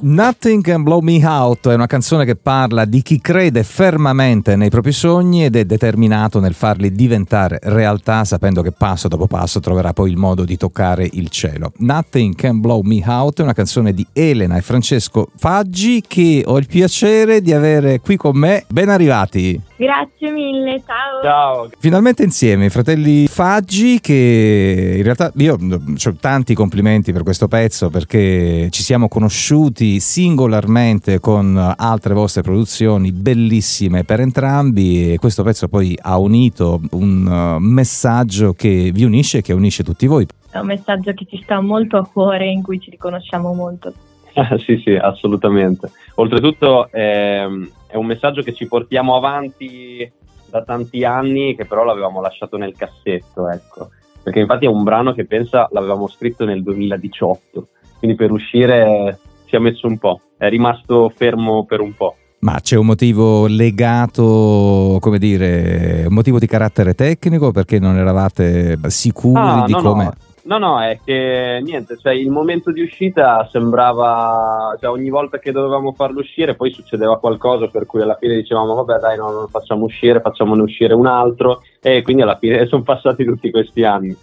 Nothing Can Blow Me Out è una canzone che parla di chi crede fermamente nei propri sogni ed è determinato nel farli diventare realtà, sapendo che passo dopo passo troverà poi il modo di toccare il cielo. Nothing Can Blow Me Out è una canzone di Elena e Francesco Faggi, che ho il piacere di avere qui con me. Ben arrivati! Grazie mille, ciao! Ciao! Finalmente insieme, i fratelli Faggi, che in realtà io ho tanti complimenti per questo pezzo, perché ci siamo conosciuti singolarmente con altre vostre produzioni bellissime per entrambi, e questo pezzo poi ha unito un messaggio che vi unisce e che unisce tutti voi. È un messaggio che ci sta molto a cuore, in cui ci riconosciamo molto. Sì, assolutamente. Oltretutto è un messaggio che ci portiamo avanti da tanti anni, che però l'avevamo lasciato nel cassetto, ecco. Perché infatti è un brano che l'avevamo scritto nel 2018, quindi per uscire ci ha messo un po', è rimasto fermo per un po'. Ma c'è un motivo legato, come dire, un motivo di carattere tecnico, perché non eravate sicuri di come... No, è che niente, cioè il momento di uscita sembrava, cioè ogni volta che dovevamo farlo uscire poi succedeva qualcosa, per cui alla fine dicevamo vabbè dai, no, non lo facciamo uscire, facciamone uscire un altro, e quindi alla fine sono passati tutti questi anni.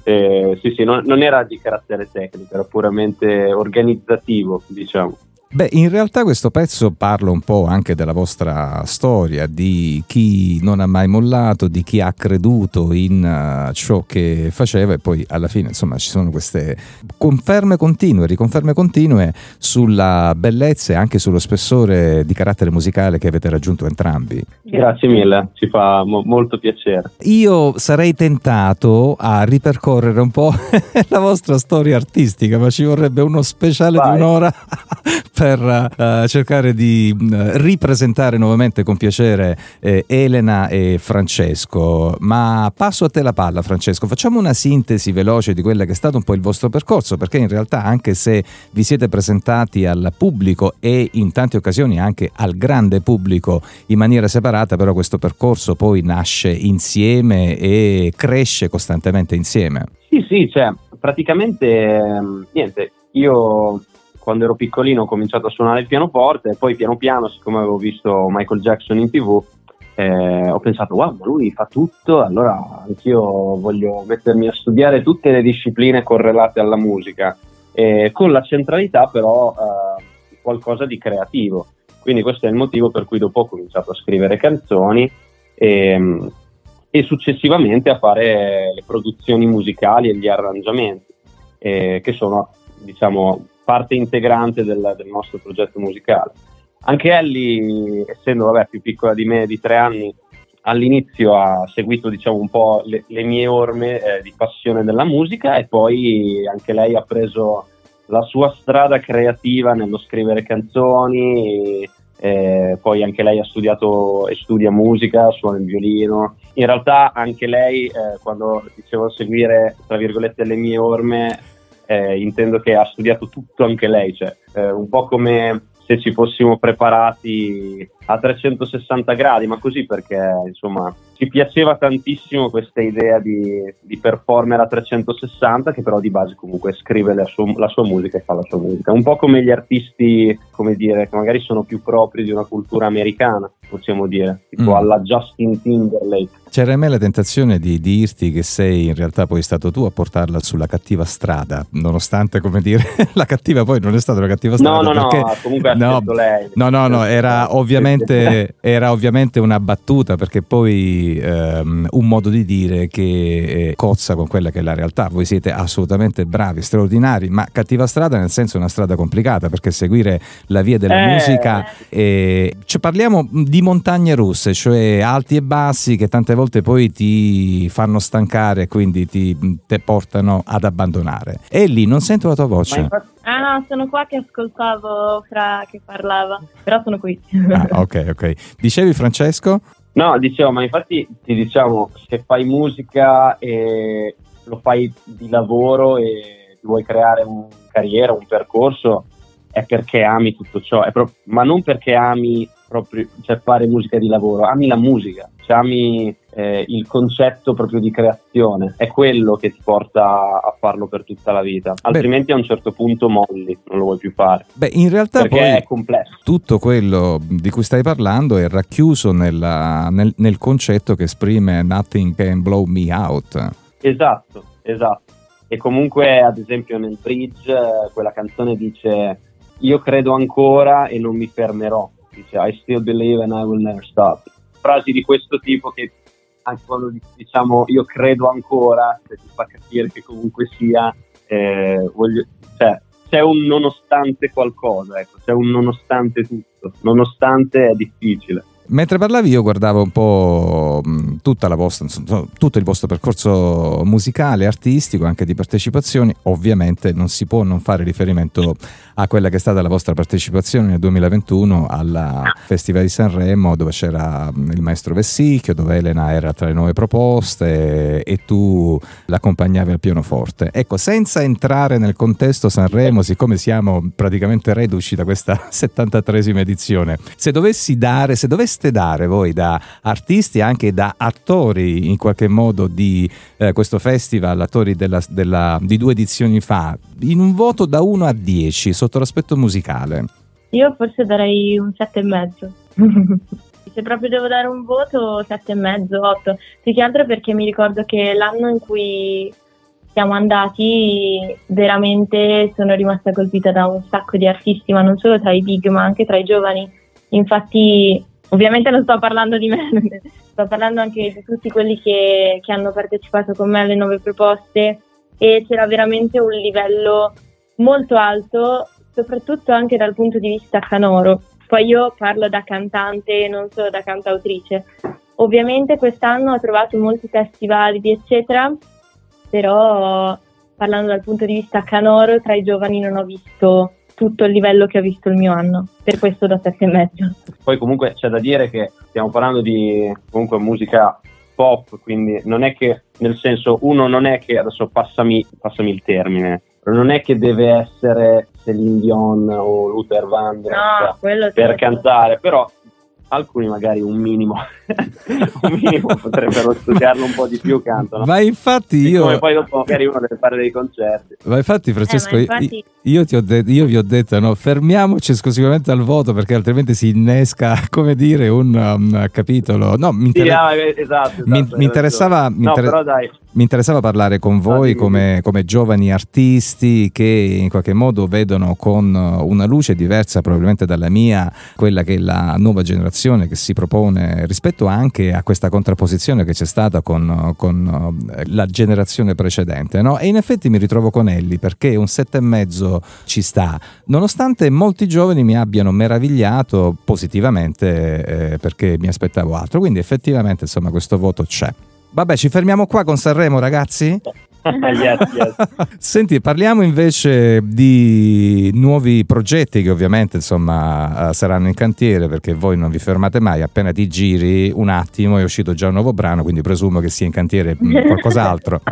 Sì, non era di carattere tecnico, era puramente organizzativo, diciamo. Beh, in realtà questo pezzo parla un po' anche della vostra storia, di chi non ha mai mollato, di chi ha creduto in ciò che faceva, e poi alla fine insomma ci sono queste riconferme continue sulla bellezza e anche sullo spessore di carattere musicale che avete raggiunto entrambi. Grazie mille, ci fa molto piacere. Io sarei tentato a ripercorrere un po' la vostra storia artistica, ma ci vorrebbe uno speciale di un'ora per cercare di ripresentare nuovamente con piacere Elena e Francesco. Ma passo a te la palla, Francesco, facciamo una sintesi veloce di quella che è stato un po' il vostro percorso, perché in realtà, anche se vi siete presentati al pubblico e in tante occasioni anche al grande pubblico in maniera separata, però questo percorso poi nasce insieme e cresce costantemente insieme. Sì, cioè praticamente niente, io quando ero piccolino ho cominciato a suonare il pianoforte, e poi piano piano, siccome avevo visto Michael Jackson in TV, ho pensato wow, ma lui fa tutto, allora anch'io voglio mettermi a studiare tutte le discipline correlate alla musica, con la centralità però qualcosa di creativo. Quindi questo è il motivo per cui dopo ho cominciato a scrivere canzoni e successivamente a fare le produzioni musicali e gli arrangiamenti, che sono, diciamo, parte integrante del nostro progetto musicale. Anche Ellie, essendo più piccola di me di 3 anni, all'inizio ha seguito, diciamo, un po' le mie orme di passione della musica, e poi anche lei ha preso la sua strada creativa nello scrivere canzoni. Poi anche lei ha studiato e studia musica, suona il violino. In realtà anche lei, quando dicevo seguire tra virgolette le mie orme, intendo che ha studiato tutto anche lei, cioè un po' come se ci fossimo preparati a 360 gradi, ma così perché insomma ci piaceva tantissimo questa idea di performer a 360, che però di base comunque scrive la sua musica e fa la sua musica, un po' come gli artisti, come dire, che magari sono più propri di una cultura americana, possiamo dire, tipo alla Justin Timberlake. C'era in me la tentazione di dirti che sei in realtà poi stato tu a portarla sulla cattiva strada, nonostante, come dire, la cattiva poi non è stata una cattiva strada. No, comunque ha scelto lei. No, era ovviamente una battuta, perché poi un modo di dire che cozza con quella che è la realtà. Voi siete assolutamente bravi, straordinari, ma cattiva strada nel senso una strada complicata, perché seguire la via della musica, cioè parliamo di montagne russe, cioè alti e bassi che tante volte poi ti fanno stancare, quindi te portano ad abbandonare. E lì non sento la tua voce. No, sono qua che ascoltavo Fra che parlava, però sono qui. Ok. Dicevi, Francesco? No, dicevo, ma infatti ti diciamo, se fai musica e lo fai di lavoro e vuoi creare una carriera, un percorso, è perché ami tutto ciò, ma non perché ami proprio, cioè, fare musica di lavoro, ami la musica, cioè ami il concetto proprio di creazione, è quello che ti porta a farlo per tutta la vita, altrimenti a un certo punto molli, non lo vuoi più fare. In realtà perché poi è complesso. Tutto quello di cui stai parlando è racchiuso nel concetto che esprime Nothing Can Blow Me Out. Esatto. E comunque, ad esempio, nel bridge quella canzone dice: io credo ancora e non mi fermerò, dice I still believe and I will never stop. Frasi di questo tipo che anche quando diciamo io credo ancora, ti fa capire che comunque sia c'è un nonostante qualcosa, ecco, c'è un nonostante tutto, nonostante è difficile. Mentre parlavi io guardavo un po' tutto il vostro percorso musicale, artistico, anche di partecipazioni. Ovviamente non si può non fare riferimento a quella che è stata la vostra partecipazione nel 2021 al Festival di Sanremo, dove c'era il maestro Vessicchio, dove Elena era tra le nuove proposte e tu l'accompagnavi al pianoforte. Ecco, senza entrare nel contesto Sanremo, siccome siamo praticamente reduci da questa 73esima edizione, se doveste dare voi da artisti e anche da attori in qualche modo di questo festival, attori di 2 edizioni fa, in un voto da 1 a 10 sotto l'aspetto musicale? Io forse darei un 7,5. Se proprio devo dare un voto, 7,5, 8. Più che altro perché mi ricordo che l'anno in cui siamo andati veramente sono rimasta colpita da un sacco di artisti, ma non solo tra i big ma anche tra i giovani. Infatti ovviamente non sto parlando di me, sto parlando anche di tutti quelli che hanno partecipato con me alle nuove proposte, e c'era veramente un livello molto alto, soprattutto anche dal punto di vista canoro. Poi io parlo da cantante, non solo da cantautrice. Ovviamente quest'anno ho trovato molti testi validi, eccetera, però parlando dal punto di vista canoro, tra i giovani non ho visto tutto il livello che ho visto il mio anno, per questo da 7,5. Poi comunque c'è da dire che stiamo parlando di comunque musica pop, quindi non è che, nel senso, uno non è che, adesso passami il termine, non è che deve essere Celine Dion o Luther Vandross per cantare, però alcuni magari un minimo potrebbero studiarlo un po' di più, cantano. Ma infatti come poi dopo magari uno deve fare dei concerti. Ma infatti Francesco, io vi ho detto no, fermiamoci esclusivamente al voto, perché altrimenti si innesca, come dire, un capitolo. No, mi interessava parlare con voi come giovani artisti che in qualche modo vedono con una luce diversa probabilmente dalla mia quella che è la nuova generazione che si propone rispetto anche a questa contrapposizione che c'è stata con la generazione precedente, no? E in effetti mi ritrovo con Ellie, perché un 7,5 ci sta, nonostante molti giovani mi abbiano meravigliato positivamente, perché mi aspettavo altro, quindi effettivamente insomma questo voto c'è. Vabbè, ci fermiamo qua con Sanremo, ragazzi? Yes. Senti, parliamo invece di nuovi progetti che ovviamente insomma saranno in cantiere, perché voi non vi fermate mai, appena ti giri un attimo è uscito già un nuovo brano, quindi presumo che sia in cantiere qualcos'altro.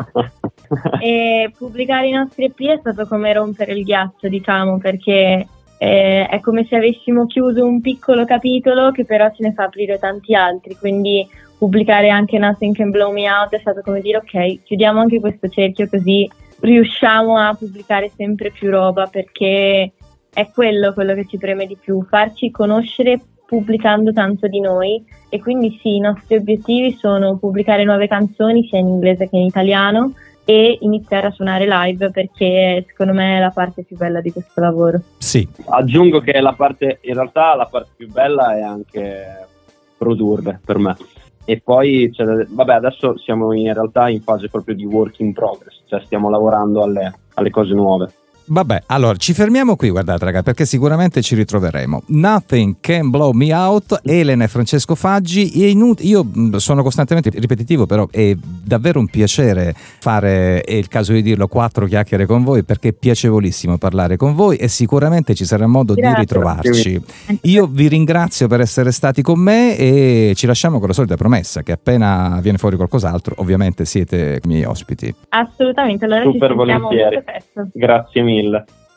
E pubblicare i nostri EP è stato come rompere il ghiaccio, diciamo, perché è come se avessimo chiuso un piccolo capitolo che però ce ne fa aprire tanti altri, quindi pubblicare anche Nothing Can Blow Me Out è stato come dire ok, chiudiamo anche questo cerchio, così riusciamo a pubblicare sempre più roba, perché è quello che ci preme di più, farci conoscere pubblicando tanto di noi. E quindi sì, i nostri obiettivi sono pubblicare nuove canzoni sia in inglese che in italiano e iniziare a suonare live, perché secondo me è la parte più bella di questo lavoro. Sì. Aggiungo che in realtà la parte più bella è anche produrre per me. E poi adesso siamo in realtà in fase proprio di work in progress, cioè stiamo lavorando alle cose nuove. Vabbè, allora ci fermiamo qui, guardate ragazzi, perché sicuramente ci ritroveremo. Nothing Can Blow Me Out, Elena e Francesco Faggi. Io sono costantemente ripetitivo, però è davvero un piacere fare, è il caso di dirlo, 4 chiacchiere con voi, perché è piacevolissimo parlare con voi e sicuramente ci sarà modo di ritrovarci. Io vi ringrazio per essere stati con me e ci lasciamo con la solita promessa che appena viene fuori qualcos'altro ovviamente siete i miei ospiti. Assolutamente, allora super ci sentiamo volentieri. molto presto. Grazie mille.